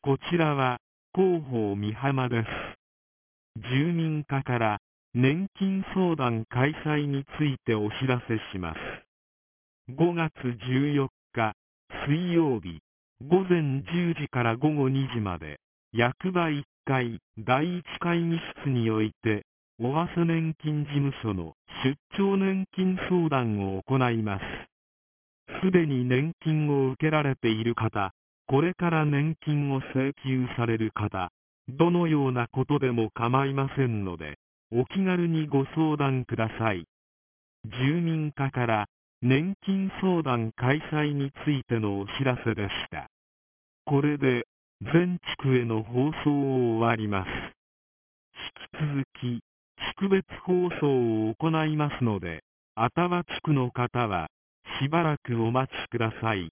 こちらは広報美浜です。住民課から年金相談開催についてお知らせします。5月14日水曜日午前10時から午後2時まで役場1階第1会議室において尾鷲年金事務所の出張年金相談を行います。すでに年金を受けられている方、これから年金を請求される方、どのようなことでも構いませんので、お気軽にご相談ください。住民課から年金相談開催についてのお知らせでした。これで全地区への放送を終わります。引き続き、地区別放送を行いますので、愛宕地区の方はしばらくお待ちください。